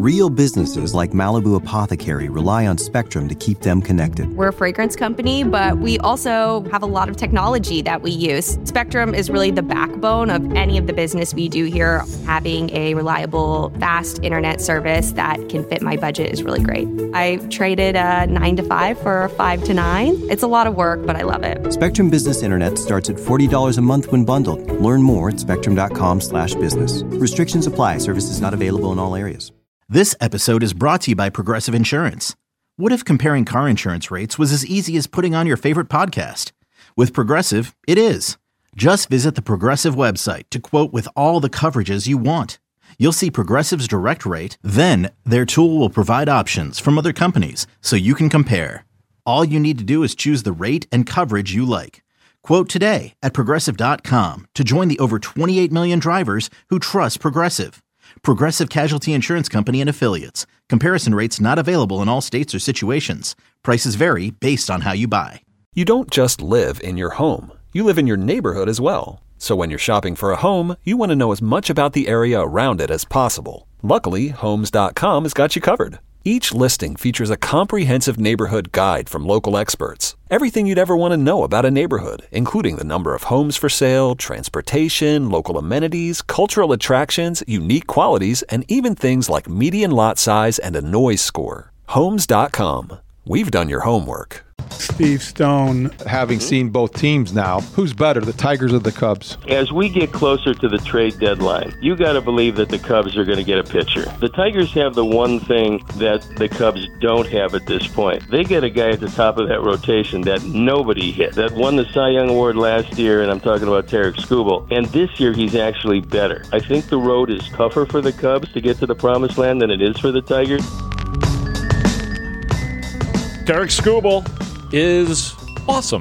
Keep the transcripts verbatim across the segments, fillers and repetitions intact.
Real businesses like Malibu Apothecary rely on Spectrum to keep them connected. We're a fragrance company, but we also have a lot of technology that we use. Spectrum is really the backbone of any of the business we do here. Having a reliable, fast internet service that can fit my budget is really great. I traded a nine to five for a five to nine. It's a lot of work, but I love it. Spectrum Business Internet starts at forty dollars a month when bundled. Learn more at spectrum.com slash business. Restrictions apply. Services not available in all areas. This episode is brought to you by Progressive Insurance. What if comparing car insurance rates was as easy as putting on your favorite podcast? With Progressive, it is. Just visit the Progressive website to quote with all the coverages you want. You'll see Progressive's direct rate, then their tool will provide options from other companies so you can compare. All you need to do is choose the rate and coverage you like. Quote today at progressive dot com to join the over twenty-eight million drivers who trust Progressive. Progressive Casualty Insurance Company and Affiliates. Comparison rates not available in all states or situations. Prices vary based on how you buy. You don't just live in your home. You live in your neighborhood as well. So when you're shopping for a home, you want to know as much about the area around it as possible. Luckily, Homes dot com has got you covered. Each listing features a comprehensive neighborhood guide from local experts. Everything you'd ever want to know about a neighborhood, including the number of homes for sale, transportation, local amenities, cultural attractions, unique qualities, and even things like median lot size and a noise score. Homes dot com. We've done your homework. Steve Stone, having seen both teams now, who's better, the Tigers or the Cubs? As we get closer to the trade deadline, you got to believe that the Cubs are going to get a pitcher. The Tigers have the one thing that the Cubs don't have at this point. They get a guy at the top of that rotation that nobody hit, that won the Cy Young Award last year, and I'm talking about Tarik Skubal. And this year, he's actually better. I think the road is tougher for the Cubs to get to the promised land than it is for the Tigers. Tarik Skubal is awesome.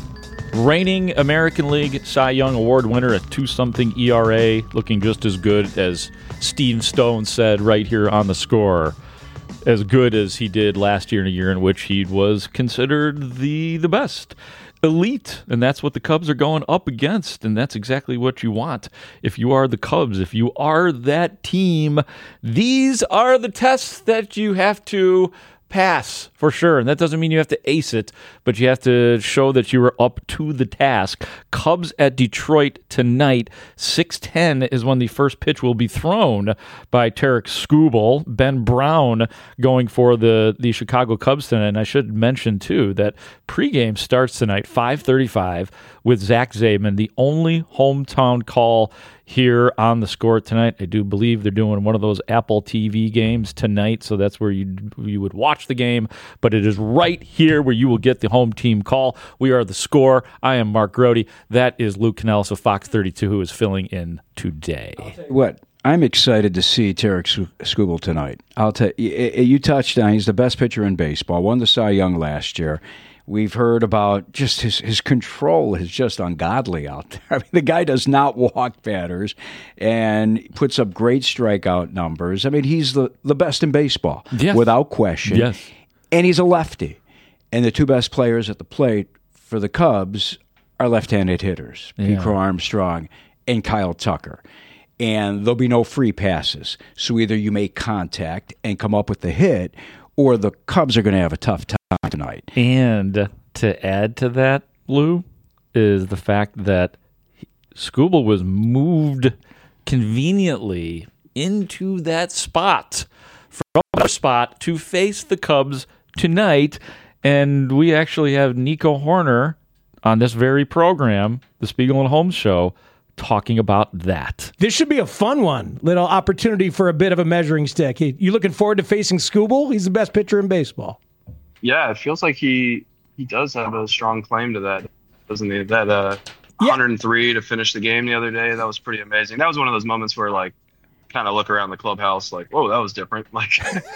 Reigning American League Cy Young Award winner at two something E R A, looking just as good as Steve Stone said right here on the score. As good as he did last year in a year in which he was considered the the best. Elite, and that's what the Cubs are going up against, and that's exactly what you want. If you are the Cubs, if you are that team, these are the tests that you have to pass for sure, and that doesn't mean you have to ace it, but you have to show that you were up to the task. Cubs at Detroit tonight. six ten is when the first pitch will be thrown by Tarik Skubal. Ben Brown going for the, the Chicago Cubs tonight. And I should mention, too, that pregame starts tonight, five thirty-five, with Zach Zaidman, the only hometown call here on the score tonight. I do believe they're doing one of those Apple T V games tonight, so that's where you you would watch the game, but it is right here where you will get the home team call. We are the score. I am Mark Grody. That is Luke Canellis of Fox thirty-two, who is filling in today. What? I'm excited to see Tarik Skubal tonight. I'll tell you, you touched on, he's the best pitcher in baseball, won the Cy Young last year. We've heard about just his, his control is just ungodly out there. I mean, the guy does not walk batters and puts up great strikeout numbers. I mean, he's the, the best in baseball, yes, without question. Yes. And he's a lefty. And the two best players at the plate for the Cubs are left-handed hitters, yeah. Pete Armstrong and Kyle Tucker. And there'll be no free passes. So either you make contact and come up with the hit, or the Cubs are going to have a tough time tonight. And to add to that, Lou, is the fact that Skubal was moved conveniently into that spot from our spot to face the Cubs tonight. And we actually have Nico Horner on this very program, the Spiegel and Holmes Show, talking about that. This should be a fun one. Little opportunity for a bit of a measuring stick. You looking forward to facing Skubal? He's the best pitcher in baseball. Yeah, it feels like he he does have a strong claim to that, doesn't he? That uh, Yeah. one oh three to finish the game the other day, that was pretty amazing. That was one of those moments where, like, kind of look around the clubhouse like, whoa, that was different. Like,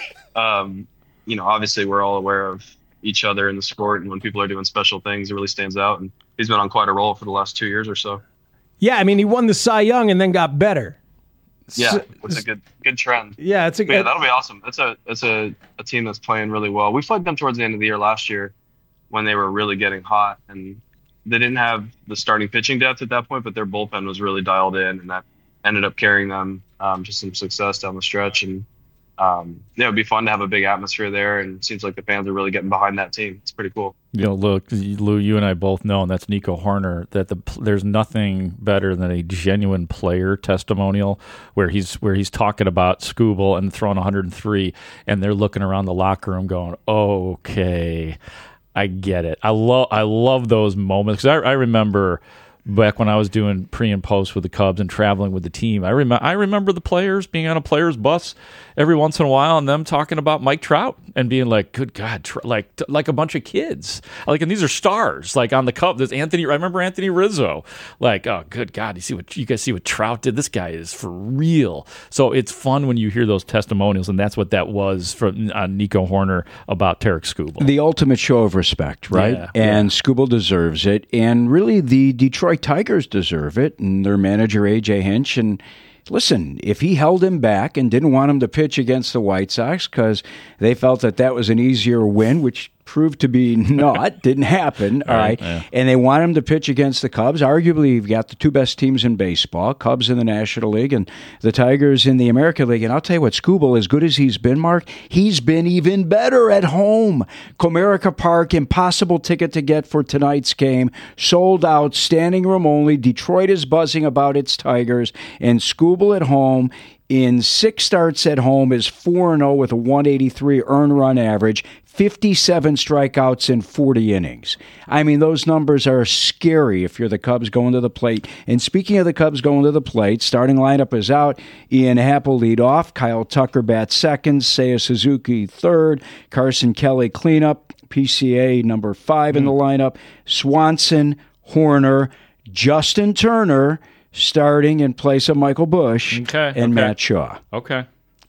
um, you know, obviously we're all aware of each other in the sport, and when people are doing special things, it really stands out. And he's been on quite a roll for the last two years or so. Yeah, I mean, he won the Cy Young and then got better. Yeah, So- it's a good good trend. Yeah, it's a But yeah, good. that'll be awesome. That's a that's a, a team that's playing really well. We played them towards the end of the year last year when they were really getting hot, and they didn't have the starting pitching depth at that point, but their bullpen was really dialed in, and that ended up carrying them um, to some success down the stretch. And um, yeah, it would be fun to have a big atmosphere there, and it seems like the fans are really getting behind that team. It's pretty cool. You know, look, Lou, you and I both know, and that's Nico Horner, that the there's nothing better than a genuine player testimonial where he's where he's talking about Skubal and throwing one hundred three, and they're looking around the locker room going, okay, I get it. I love I love those moments because I, I remember back when I was doing pre and post with the Cubs and traveling with the team. I remember I remember the players being on a player's bus every once in a while and them talking about Mike Trout and being like, good God, tr- like like a bunch of kids. Like, and these are stars. Like on the Cubs, there's Anthony. I remember Anthony Rizzo. Like, oh, good God, you see what you guys see what Trout did? This guy is for real. So it's fun when you hear those testimonials, and that's what that was from uh, Nico Horner about Tarik Skubal. The ultimate show of respect, right? Yeah, and yeah. Skubal deserves it, and really the Detroit Tigers deserve it, and their manager A J Hinch. And listen, if he held him back and didn't want him to pitch against the White Sox because they felt that that was an easier win, which proved to be not, didn't happen, all right, yeah. and they want him to pitch against the Cubs. Arguably, you've got the two best teams in baseball, Cubs in the National League and the Tigers in the American League. And I'll tell you what, Skubal, as good as he's been, Mark, he's been even better at home. Comerica Park, impossible ticket to get for tonight's game, sold out, standing room only. Detroit is buzzing about its Tigers, and Skubal at home in six starts at home is four and oh with a one eighty-three earned run average, fifty-seven strikeouts in forty innings. I mean, those numbers are scary if you're the Cubs going to the plate. And speaking of the Cubs going to the plate, starting lineup is out. Ian Happ lead off. Kyle Tucker bats second. Seiya Suzuki third. Carson Kelly cleanup. P C A number five mm. in the lineup. Swanson, Horner, Justin Turner starting in place of Michael Busch okay, and okay. Matt Shaw. Okay.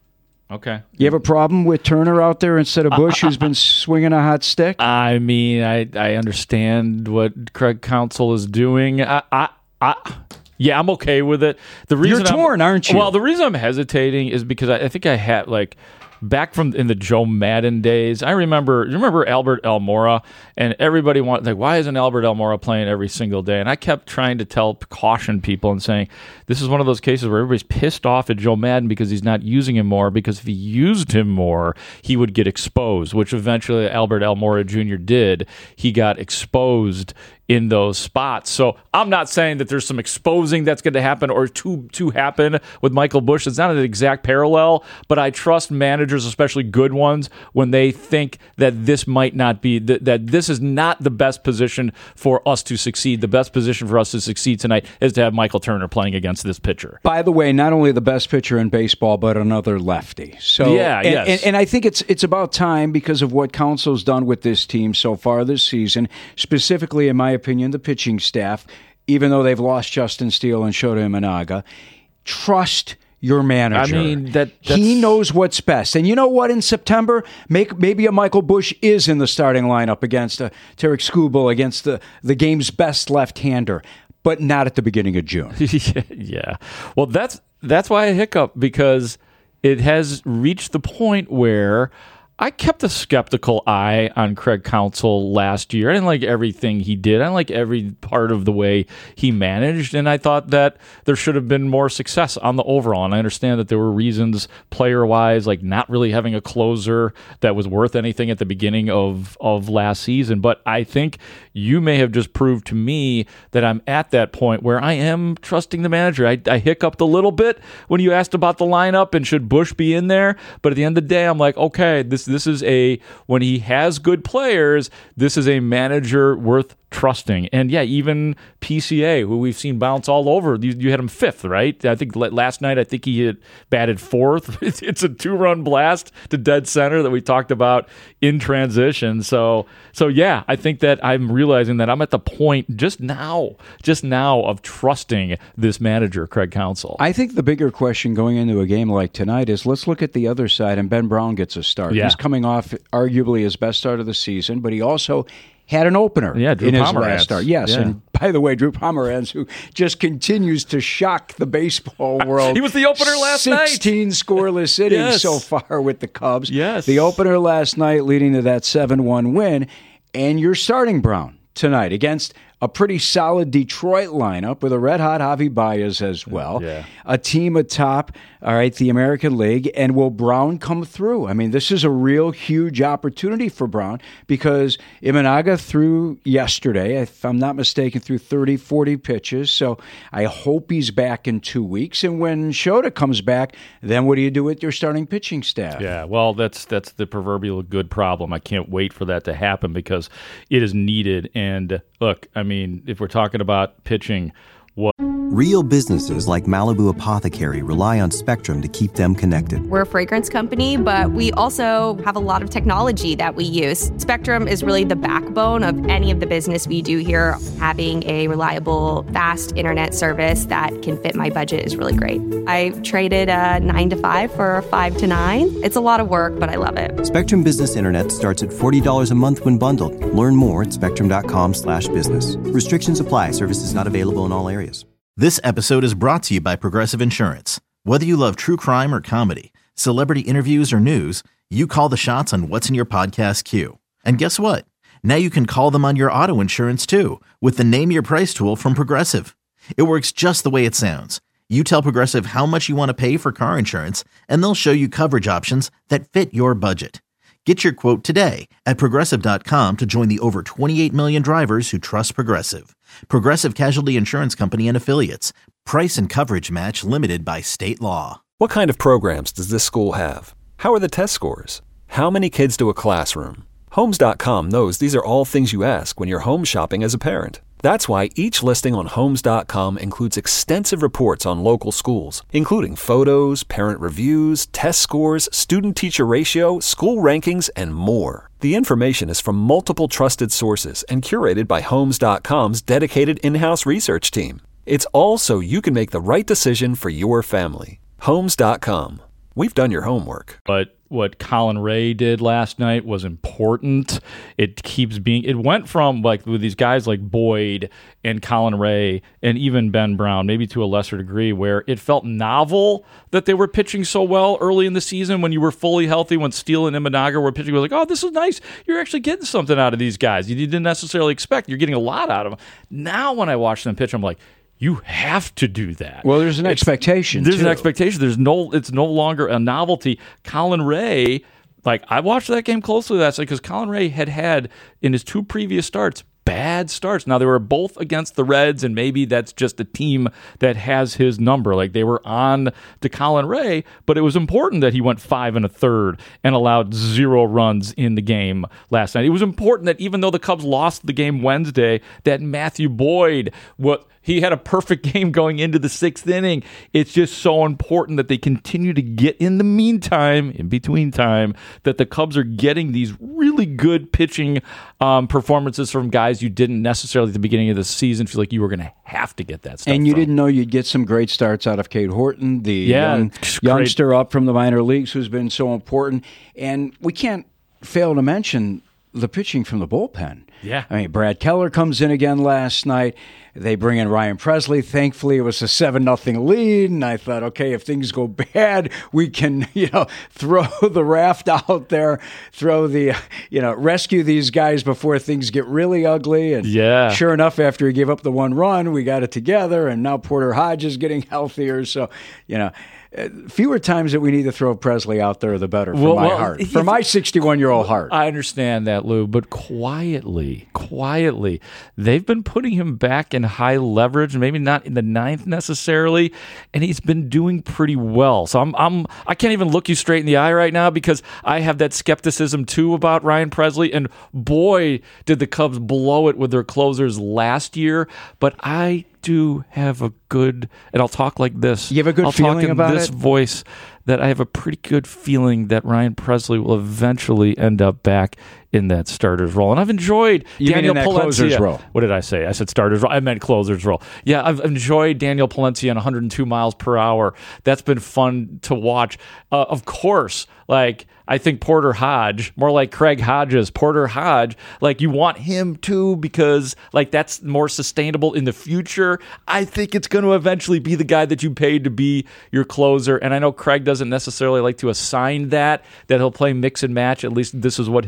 Okay. You have a problem with Turner out there instead of Busch, who's been swinging a hot stick? I mean, I I understand what Craig Counsell is doing. I, I, I yeah, I'm okay with it. The reason You're torn, I'm, aren't you? Well, the reason I'm hesitating is because I, I think I had like. Back from in the Joe Madden days, I remember. You remember Albert Almora, and everybody wanted like, why isn't Albert Almora playing every single day? And I kept trying to tell, caution people, and saying this is one of those cases where everybody's pissed off at Joe Madden because he's not using him more. Because if he used him more, he would get exposed, which eventually Albert Almora Junior did. He got exposed in those spots. So I'm not saying that there's some exposing that's going to happen or to to happen with Michael Busch. It's not an exact parallel, but I trust managers, especially good ones, when they think that this might not be, that, that this is not the best position for us to succeed. The best position for us to succeed tonight is to have Michael Turner playing against this pitcher. By the way, not only the best pitcher in baseball, but another lefty. So yeah, and, yes. and, and I think it's it's about time because of what Counsell's done with this team so far this season, specifically, in my opinion, the pitching staff, even though they've lost Justin Steele and Shota Imanaga. Trust your manager. I mean, that he knows what's best. And you know what? In September, make, maybe a Michael Busch is in the starting lineup against a Tarik Skubal, against the, the game's best left-hander, but not at the beginning of June. Yeah. Well, that's that's why I hiccup, because it has reached the point where I kept a skeptical eye on Craig Counsell last year. I didn't like everything he did. I didn't like every part of the way he managed, and I thought that there should have been more success on the overall. And I understand that there were reasons player-wise, like not really having a closer that was worth anything at the beginning of, of last season. But I think you may have just proved to me that I'm at that point where I am trusting the manager. I, I hiccuped a little bit when you asked about the lineup and should Busch be in there. But at the end of the day, I'm like, okay, this This is a, when he has good players, this is a manager worth trusting. And yeah, even P C A, who we've seen bounce all over, you, you had him fifth, right? I think last night, I think he had batted fourth. It's a two-run blast to dead center that we talked about in transition. So, so yeah, I think that I'm realizing that I'm at the point just now, just now of trusting this manager, Craig Counsell. I think the bigger question going into a game like tonight is, let's look at the other side, and Ben Brown gets a start. Yeah. He's coming off arguably his best start of the season, but he also had an opener yeah, Drew in his Pomeranz. last start. Yes, yeah. And by the way, Drew Pomeranz, who just continues to shock the baseball world. He was the opener last sixteen night. sixteen scoreless innings Yes. so far with the Cubs. Yes. The opener last night leading to that seven one win. And you're starting Brown tonight against a pretty solid Detroit lineup with a red-hot Javi Baez as well. Yeah. A team atop, all right, the American League. And will Brown come through? I mean, this is a real huge opportunity for Brown because Imanaga threw yesterday, if I'm not mistaken, threw thirty, forty pitches. So I hope he's back in two weeks. And when Shota comes back, then what do you do with your starting pitching staff? Yeah, well, that's that's the proverbial good problem. I can't wait for that to happen because it is needed. And look, I mean, if we're talking about pitching, what Real businesses like Malibu Apothecary rely on Spectrum to keep them connected. We're a fragrance company, but we also have a lot of technology that we use. Spectrum is really the backbone of any of the business we do here. Having a reliable, fast internet service that can fit my budget is really great. I traded a nine to five for a five to nine. It's a lot of work, but I love it. Spectrum Business Internet starts at forty dollars a month when bundled. Learn more at spectrum.com slash business. Restrictions apply. Services not available in all areas. This episode is brought to you by Progressive Insurance. Whether you love true crime or comedy, celebrity interviews or news, you call the shots on what's in your podcast queue. And guess what? Now you can call them on your auto insurance too with the Name Your Price tool from Progressive. It works just the way it sounds. You tell Progressive how much you want to pay for car insurance, and they'll show you coverage options that fit your budget. Get your quote today at Progressive dot com to join the over twenty-eight million drivers who trust Progressive. Progressive Casualty Insurance Company and Affiliates. Price and coverage match limited by state law. What kind of programs does this school have? How are the test scores? How many kids do a classroom? Homes dot com knows these are all things you ask when you're home shopping as a parent. That's why each listing on Homes dot com includes extensive reports on local schools, including photos, parent reviews, test scores, student-teacher ratio, school rankings, and more. The information is from multiple trusted sources and curated by Homes dot com's dedicated in-house research team. It's all so you can make the right decision for your family. Homes dot com. We've done your homework. But what Colin Ray did last night was important. It keeps being, it went from like with these guys like Boyd and Colin Ray and even Ben Brown, maybe to a lesser degree, where it felt novel that they were pitching so well early in the season when you were fully healthy, when Steele and Imanaga were pitching. We were like, oh, this is nice. You're actually getting something out of these guys you didn't necessarily expect. You're getting a lot out of them. Now when I watch them pitch, I'm like, you have to do that. Well, there's an it's, expectation. There's too. an expectation. There's no. It's no longer a novelty. Colin Ray, like I watched that game closely last night because Colin Ray had had in his two previous starts bad starts. Now they were both against the Reds, and maybe that's just a team that has his number. Like they were on to Colin Ray, but it was important that he went five and a third and allowed zero runs in the game last night. It was important that even though the Cubs lost the game Wednesday, that Matthew Boyd, what he had a perfect game going into the sixth inning. It's just so important that they continue to get in the meantime, in between time, that the Cubs are getting these really good pitching um, performances from guys you didn't necessarily at the beginning of the season feel like you were going to have to get that stuff And you from. didn't know you'd get some great starts out of Cade Horton, the Yeah, young, great. youngster up from the minor leagues who's been so important. And we can't fail to mention the pitching from the bullpen. Yeah. I mean, Brad Keller comes in again last night. They bring in Ryan Presley. Thankfully, it was a seven nothing lead, and I thought, okay, if things go bad, we can, you know, throw the raft out there, throw the, you know, rescue these guys before things get really ugly. And Yeah. sure enough, after he gave up the one run, we got it together, and now Porter Hodge is getting healthier. So, you know, uh, fewer times that we need to throw Presley out there, the better for Well, my well, heart, if- for my sixty-one-year-old heart. I understand that, Lou, but quietly, quietly, they've been putting him back in high leverage, maybe not in the ninth necessarily, and he's been doing pretty well. So I'm, I'm, I can't even look you straight in the eye right now because I have that skepticism too about Ryan Presley, and boy, did the Cubs blow it with their closers last year. But I do have a good, and I'll talk like this. You have a good I'll feeling talk in about this it? voice that I have a pretty good feeling that Ryan Presley will eventually end up back in that starter's role. And I've enjoyed You mean Daniel in that Palencia. closer's role? What did I say? I said starter's role. I meant closer's role. Yeah, I've enjoyed Daniel Palencia on one hundred two miles per hour. That's been fun to watch. Uh, of course, like I think Porter Hodge, more like Craig Hodges, Porter Hodge, like you want him too because like that's more sustainable in the future. I think it's going to eventually be the guy that you paid to be your closer. And I know Craig doesn't necessarily like to assign that, that he'll play mix and match. At least this is what his history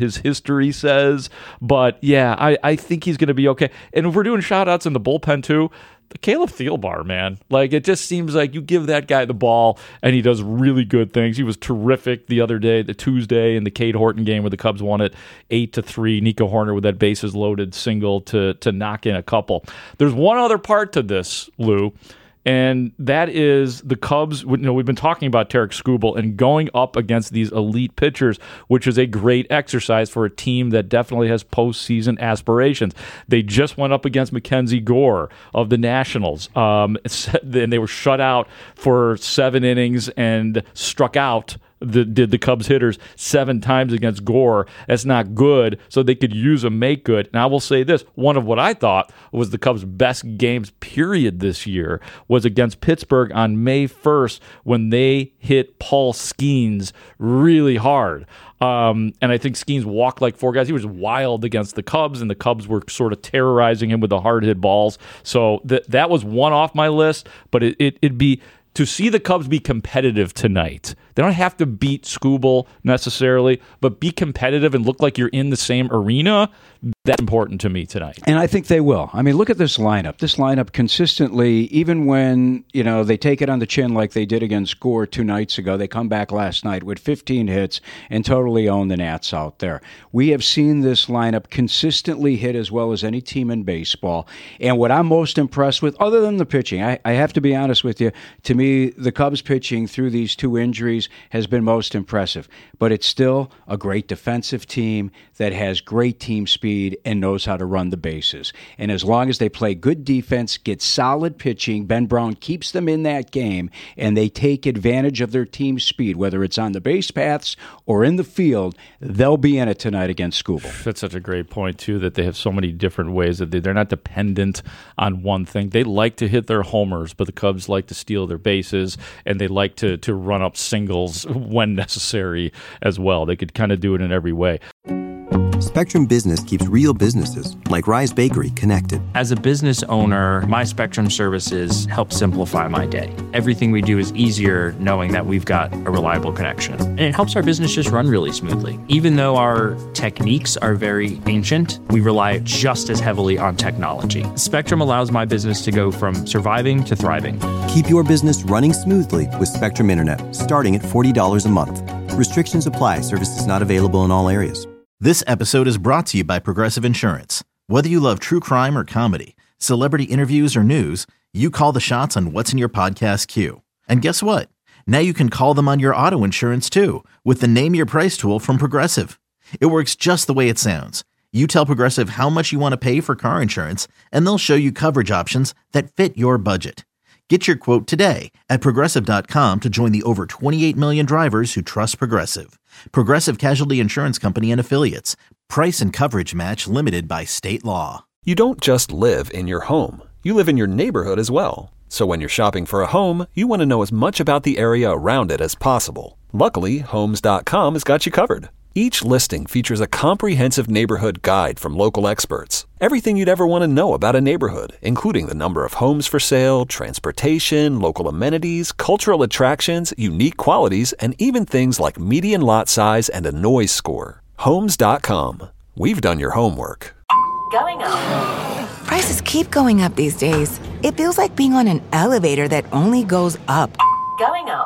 history says. But yeah, I, I think he's going to be okay. And if we're doing shout outs in the bullpen too, the Caleb Thielbar, man. Like, it just seems like you give that guy the ball and he does really good things. He was terrific the other day, the Tuesday in the Cade Horton game where the Cubs won it eight to three. Nico Horner with that bases loaded single to to knock in a couple. There's one other part to this, Lou, and that is the Cubs. You know, we've been talking about Tarik Skubal and going up against these elite pitchers, which is a great exercise for a team that definitely has postseason aspirations. They just went up against Mackenzie Gore of the Nationals, um, and they were shut out for seven innings and struck out The, did the Cubs hitters seven times against Gore. That's not good, so they could use a make good. And I will say this, one of what I thought was the Cubs' best games, period, this year was against Pittsburgh on May first when they hit Paul Skeens really hard. Um, and I think Skeens walked like four guys. He was wild against the Cubs, and the Cubs were sort of terrorizing him with the hard-hit balls. So th- that was one off my list, but it, it, it'd be... to see the Cubs be competitive tonight. They don't have to beat Skubal necessarily, but be competitive and look like you're in the same arena. That's important to me tonight. And I think they will. I mean, look at this lineup. This lineup consistently, even when, you know, they take it on the chin like they did against Gore two nights ago, they come back last night with fifteen hits and totally own the Nats out there. We have seen this lineup consistently hit as well as any team in baseball. And what I'm most impressed with, other than the pitching, I, I have to be honest with you, to me, the Cubs pitching through these two injuries has been most impressive. But it's still a great defensive team that has great team speed and knows how to run the bases. And as long as they play good defense, get solid pitching, Ben Brown keeps them in that game, and they take advantage of their team's speed, whether it's on the base paths or in the field, they'll be in it tonight against Skubal. That's such a great point, too, that they have so many different ways that they, they're not dependent on one thing. They like to hit their homers, but the Cubs like to steal their bases, and they like to, to run up singles when necessary as well. They could kind of do it in every way. Spectrum Business keeps real businesses, like Rise Bakery, connected. As a business owner, my Spectrum services help simplify my day. Everything we do is easier knowing that we've got a reliable connection. And it helps our business just run really smoothly. Even though our techniques are very ancient, we rely just as heavily on technology. Spectrum allows my business to go from surviving to thriving. Keep your business running smoothly with Spectrum Internet, starting at forty dollars a month. Restrictions apply. Services not available in all areas. This episode is brought to you by Progressive Insurance. Whether you love true crime or comedy, celebrity interviews or news, you call the shots on what's in your podcast queue. And guess what? Now you can call them on your auto insurance too with the Name Your Price tool from Progressive. It works just the way it sounds. You tell Progressive how much you want to pay for car insurance, and they'll show you coverage options that fit your budget. Get your quote today at Progressive dot com to join the over twenty-eight million drivers who trust Progressive. Progressive Casualty Insurance Company and Affiliates. Price and coverage match limited by state law. You don't just live in your home. You live in your neighborhood as well. So when you're shopping for a home, you want to know as much about the area around it as possible. Luckily, Homes dot com has got you covered. Each listing features a comprehensive neighborhood guide from local experts. Everything you'd ever want to know about a neighborhood, including the number of homes for sale, transportation, local amenities, cultural attractions, unique qualities, and even things like median lot size and a noise score. Homes dot com. We've done your homework. Going up. Prices keep going up these days. It feels like being on an elevator that only goes up. Going up.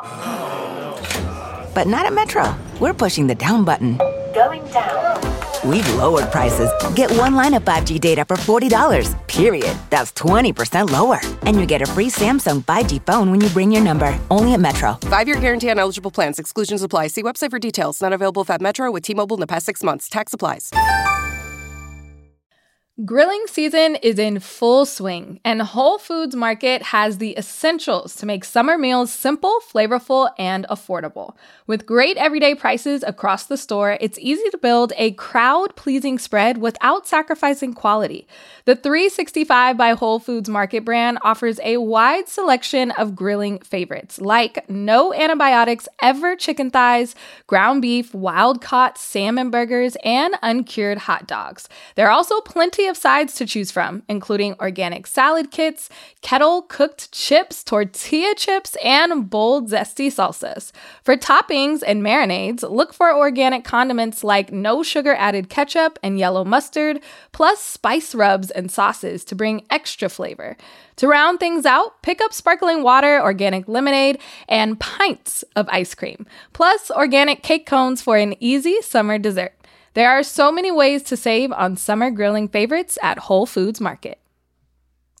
But not at Metro. We're pushing the down button. Going down. We've lowered prices. Get one line of five G data for forty dollars, period. That's twenty percent lower. And you get a free Samsung five G phone when you bring your number. Only at Metro. Five-year guarantee on eligible plans. Exclusions apply. See website for details. Not available at Metro with T-Mobile in the past six months. Tax applies. Grilling season is in full swing, and Whole Foods Market has the essentials to make summer meals simple, flavorful, and affordable. With great everyday prices across the store, it's easy to build a crowd-pleasing spread without sacrificing quality. The three sixty-five by Whole Foods Market brand offers a wide selection of grilling favorites, like no antibiotics ever chicken thighs, ground beef, wild-caught salmon burgers, and uncured hot dogs. There are also plenty plenty of sides to choose from, including organic salad kits, kettle-cooked chips, tortilla chips, and bold, zesty salsas. For toppings and marinades, look for organic condiments like no-sugar-added ketchup and yellow mustard, plus spice rubs and sauces to bring extra flavor. To round things out, pick up sparkling water, organic lemonade, and pints of ice cream, plus organic cake cones for an easy summer dessert. There are so many ways to save on summer grilling favorites at Whole Foods Market.